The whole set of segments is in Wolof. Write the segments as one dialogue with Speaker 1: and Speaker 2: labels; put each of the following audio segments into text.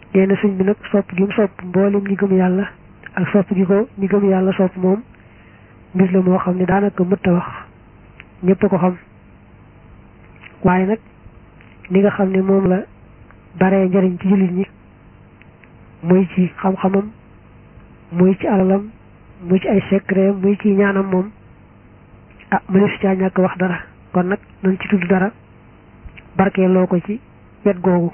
Speaker 1: nee na sëñ bi nag sopp gi mu sopp mboolem ñi gëm yàlla ak sopp gi ko ñi gëm yàlla sopp moom mbir la moo xam ne daanaka mëtta wax ñëpp a ko xam waaye nag ni nga xam ne moom la baree njariñ ci jullit ñi muy ci xam-xamam muy ci alalam muy ci ay secret muy ci ñaanam moom mënees si caa ñàkk wax dara kon nag nañ ci tudd dara barkeeloo ko ci wet googu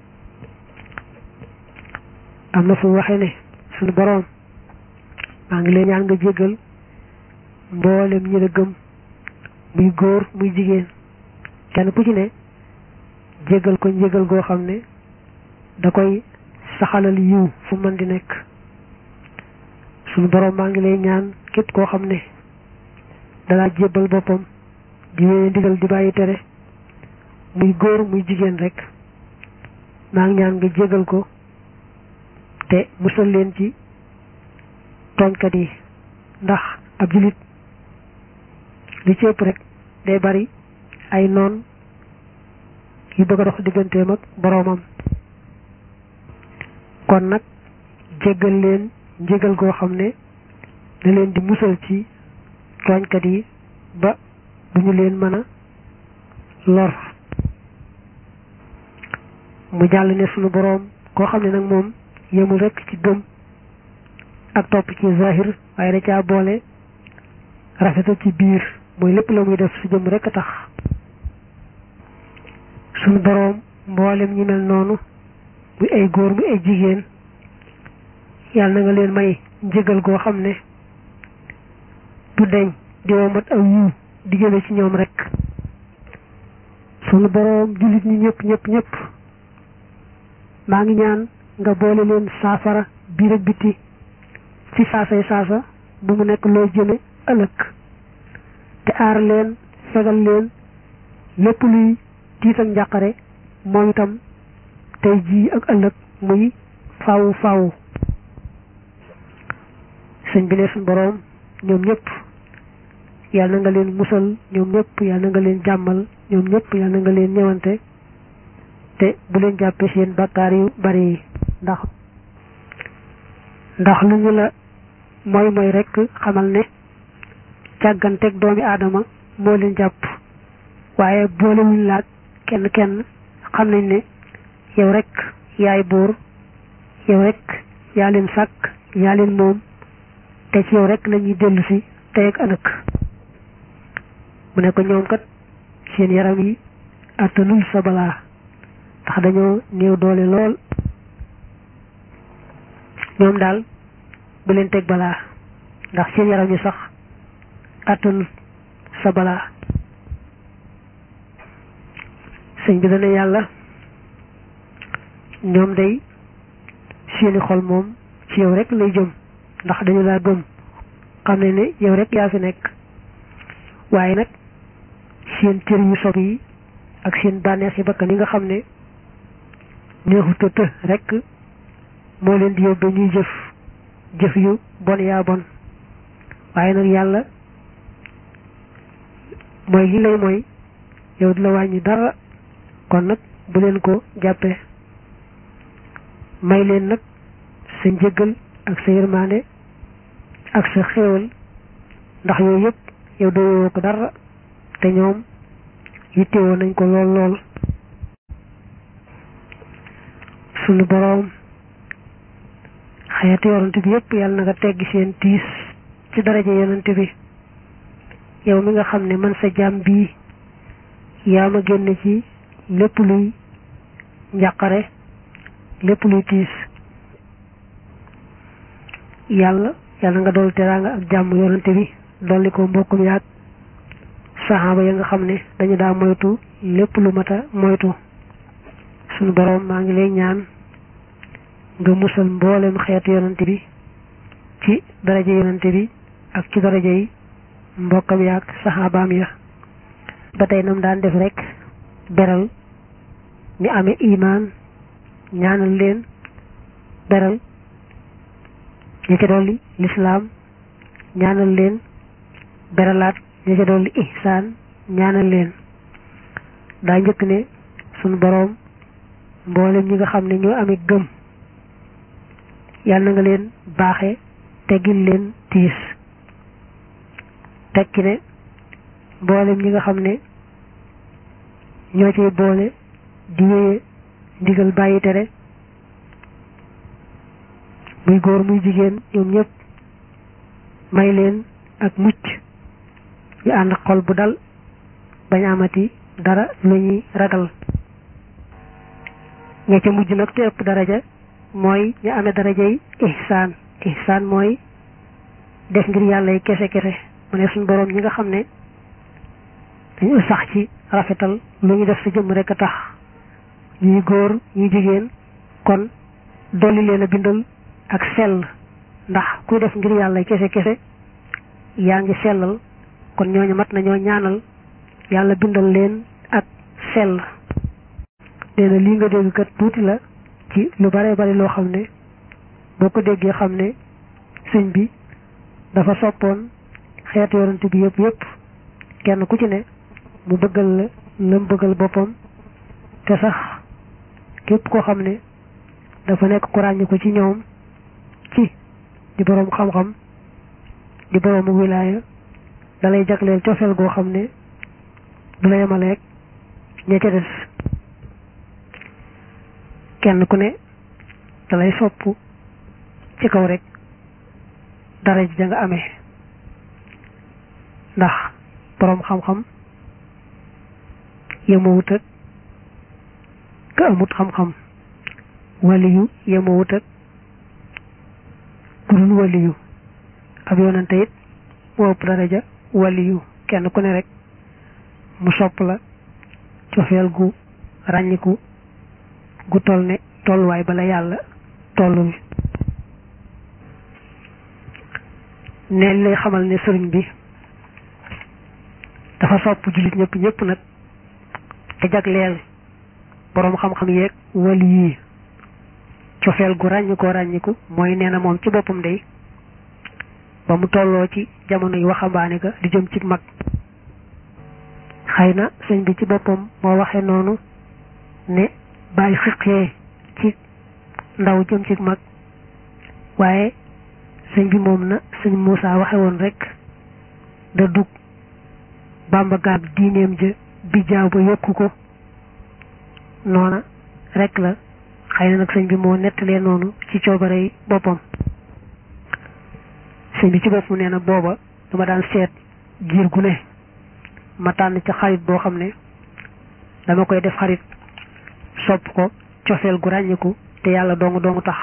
Speaker 1: am na fu waxee ne suñu boroom maa ngi leen ñaan nga jéggal mboolem ñi la gëm muy góor muy jigéen kenn ku ci ne jéggal ko njéggal goo xam ne da koy saxalal yiw fu mën di nekk suñu boroom maa ngi lay ñaan képp koo xam ne dalaa jébbal boppam di wéye ndigal di bàyyi tere muy góor muy jigéen rek maa ngi ñaan nga jéggal ko te musal leen ci tooñkat yi ndax ab julit li ci ëpp rek day bari ay noon yu bëgg a dox digganteem ak boroomam kon nag jéggal leen njégal goo xam ne da leen di musal ci tooñkat yi ba bu ñu leen mën a lor mu jàll ne sunu boroom koo xam ne nag moom yemul rekk ci gëm ak topp ci zahir waaye da caa boole rafetal ci biir mooy lépp la muy def su jëm rekk a tax sunu boroom mboolem ñi mel noonu muy ay góor muy ay jigéen yàlla na nga leen may njëgal goo xam ne du deñ di womat aw yiw di jëme ci ñoom rekk sunu boroom jullit ñi ñëpp maa ngi ñaan nga boole leen saafara biir ak biti ci saasay saasa bu mu nekk loo jëme ëllëg te aar leen fegal leen lépp luy tiit ak njàqare moom itam tey jii ak ëllëg muy faawu sëñ bi ne suñ boroom ñoom ñëpp yàlla na nga leen musal ñoom ñëpp yàlla na nga leen jàmmal ñoom ñëpp yàlla na nga leen ñëwante te bu leen jàppee seen bàkkaar yu bari yi ndax lu ñu la mooy rekk xamal ne càgganteeg doomi aadama moo leen jàpp waaye boolewuñ laag kenn xam nañ ne yow rekk yaay buur yow rekk yaa leen sàkk yaa leen moom te ci yow rekk lañuy dellu si tey ak ëllëg mu ne ko ñoom kat seen yaram yi attanul sa balaa ndax dañoo néew doole lool ñoom daal bu leen teg balaa ndax seen yaram yi sax attanul sa balaa sëñ bi dana yàlla ñoom day seeni xol moom ci yow rek lay jëm ndax dañu laa gëm xam ne yow rek yaa fi nekk waaye nag seen cër yu sob yi ak seen bànneex yi bakkan yi nga xam ne neexu të rek moo leen di yóbbe ñuy jëf yu bon yaa bon waaye nag yàlla mooy li lay mooy yow di la wàññi dara kon nag bu leen ko jàppee may leen nag sa njëggal ak sa yërmaande ak sa xéewal ndax yooyu yëpp yow doyoo ko dara te ñoom yittewoo nañ ko lool sunu boroom xeeti yonent bi yëpp yàlla na nga teggi seen tiis ci daraja yonent bi yow mi nga xam ne man sa jaam bii yaa ma génne ci lépp luy njàqare lépp luy tiis yàlla nga dool teraanga ak jàmm yonent bi dolli ko mbokkum yaag saxaaba ya nga xam ne dañu daa moytu lépp lu mata moytu sunu boroom maa ngi lay ñaan nga musal mboolem xeetu yonent bi ci daraja yonent bi ak ci daraja yi mbokkam yaag saxaabaam ya ba tey nam daan def rek beral ñi amee imaan ñaanal leen beral ñi ca dolli lislaam ñaanal leen beralaat ñi ca dolli ihsaan ñaanal leen daa njëkk ne sunu boroom mboolem ñi nga xam ne ñoo amee gëm yàlla na nga leen baaxe teggil leen tiis tekki ne mboolem ñi nga xam ne ñoo cay boole di wéye ndigal bàyyi tere muy góor muy jigéen ñoom ñëpp may leen ak mucc yu ànd xol bu dal bañ amati dara lu ñuy ragal ña ca mujj nag te ëpp daraja mooy ñu amee darajay ihsaan mooy def ngir yàlla yi kese kese mu ne suñ boroom ñi nga xam ne dañu sax ci rafetal lu ñu def sa jëmm rek a tax ñuy góor ñuy jigéen kon dolli leen a bindal ak sell ndax kuy def ngir yàlla kese kese yaa ngi sellal kon ñooñu mat nañoo ñaanal yàlla bindal leen ak sell nee na lii nga dégg kat tuuti la ci lu bare bari loo xam ne boo ko déggee xam ne sëñ bi dafa soppoon xeetu yonent bi yëpp kenn ku ci ne mu bëggal la lam bëggal boppam te sax képp koo xam ne dafa nekk ku ràññi ko ci ñoom ci di boroom xam-xam di boroomu wilaaya dalay jagleel cofeel goo xam ne du la yemaleeg ña ca des kenn ku ne dalay sopp ci kaw rek dara ji nga amee ndax boroom xam-xam yemawut ak ka amut xam-xam waliyu yemawut ak ku dul waliyu ab yonante it moo ëpp daraja waliyu kenn ku ne rek mu sopp la cofeel gu ràññiku gu toll ne tolluwaay bala yàlla tollul ne lay xamal ne sëriñ bi dafa sopp jullit ñëpp nag te jagleel boroom xam-xam yeeg wali yi cofeel gu ràññiku mooy nee na moom ci boppam day ba mu tolloo ci jamono yi waxambaane ga di jëm ci mag xëy na sëñ bi ci boppam moo waxe noonu ne bàyyi xiqee ci ndaw jëm ci mag waaye sëñ bi moom na sëñ Muusaa waxe woon rek da dug Bàmba gaab diineem ja bi jaaw ba yokku ko noona rek la xëy na nag sëñ bi moo nettalee noonu ci coobarey boppam sëñ bi ci boppam nee na booba dama daan seet giir gu ne ma tànn ca xarit boo xam ne dama koy def xarit sopp ko cofeel gu ràññiku te yàlla dongu tax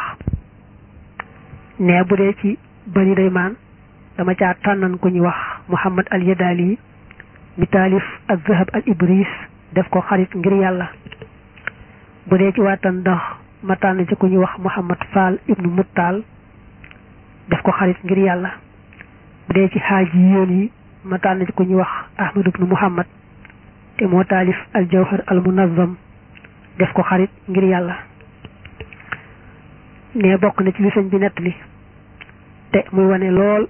Speaker 1: ne bu dee ci Bani Daymaan dama caa tànnan ko ñuy wax Muhammad al Yadaali mi taalif ak Zahab al Ibris def ko xarit ngir yàlla bu dee ci waatan ndax ma tànn ci ku ñuy wax Muhammad Fall ibnu Muttaal def ko xarit ngir yàlla bu dee ci xaaji yoon yi ma tànn ci ku ñuy wax Ahmad ibnu Muhammad te moo taalif al Jawhar al Munazzam def ko xarit ngir yàlla ne bokk na ci li sëñ bi nettali te muy wane lool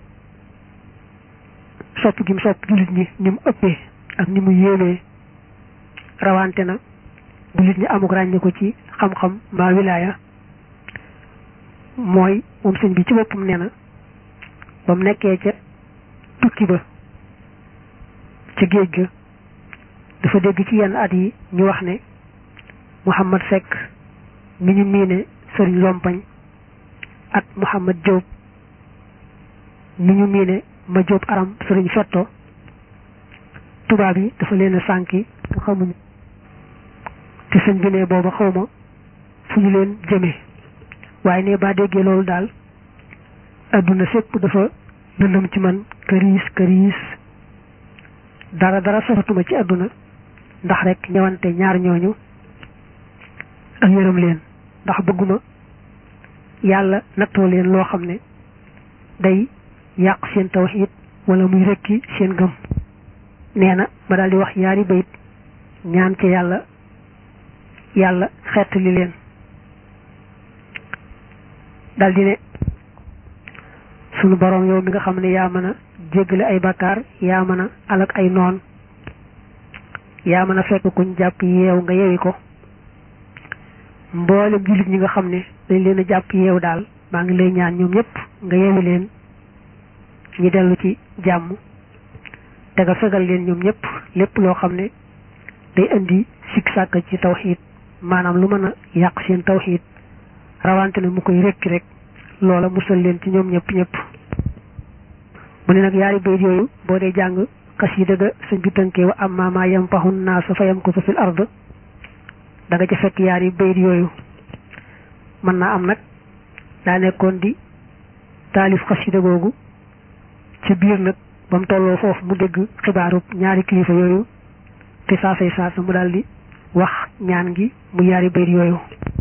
Speaker 1: sopp gi mu sopp jullit ñi ni mu ëppee ak ni mu yéemee rawante na jullit ñi amuk ràññe ko ci xam-xam mbaa wilaaya mooy moom sëñ bi ci boppam nee na ba mu nekkee ca tukki ba ca géej ga dafa dégg ci yenn at yi ñu wax ne Muhammad Seck mi ñu miine sëriñ Lompañ at Muhammad Diop mi ñu miine ma Diop aram sëriñ Fetto tubaab yi dafa leen a sànki te xamuñu te sëñ bi ne booba xawma fu ñu leen jëmee waaye ne baa déggee loolu daal adduna sépp dafa lëndëm ci man këriis dara safatuma ci adduna ndax rek ñëwante ñaar ñooñu ak yërëm leen ndax bëgguma yàlla nattoo leen loo xam ne day yàq seen tawxiid wala muy rekki seen gëm nee na ma daal di wax ñaari bayit ñaan ci yàlla xettali leen daal di ne sunu borom yow mi nga xam ne yaa mën a jéggale ay bakkaar yaa mën a alak ay noon yaa mën a fekk kuñ jàpp yeew nga yewi ko mboolem jullit ñi nga xam ne dañ leen a jàpp yeew daal maa ngi lay ñaan ñoom ñëpp nga yewi leen ñi dellu ci jàmm te nga fegal leen ñoom ñëpp lépp loo xam ne day indi sikk sàkk ci tawxiid maanaam lu mën a yàq seen tawxiid rawante na mu koy rekki rek loola musal leen ci ñoom ñëpp mu ne nag yaari bayit yooyu boo dee jàng xasida ga sëñ bi tënkee wa amma ma yanfahu naasa fa yamkusu fil ard da nga ca fekk yaari bayit yooyu mën naa am nag daa nekkoon di taalif xasida googu ci biir nag ba mu tolloo foofu mu dégg xibaaru ñaari kilifa yooyu te saasay saasa mu daal di wax ñaan gi mu yaari bayit yooyu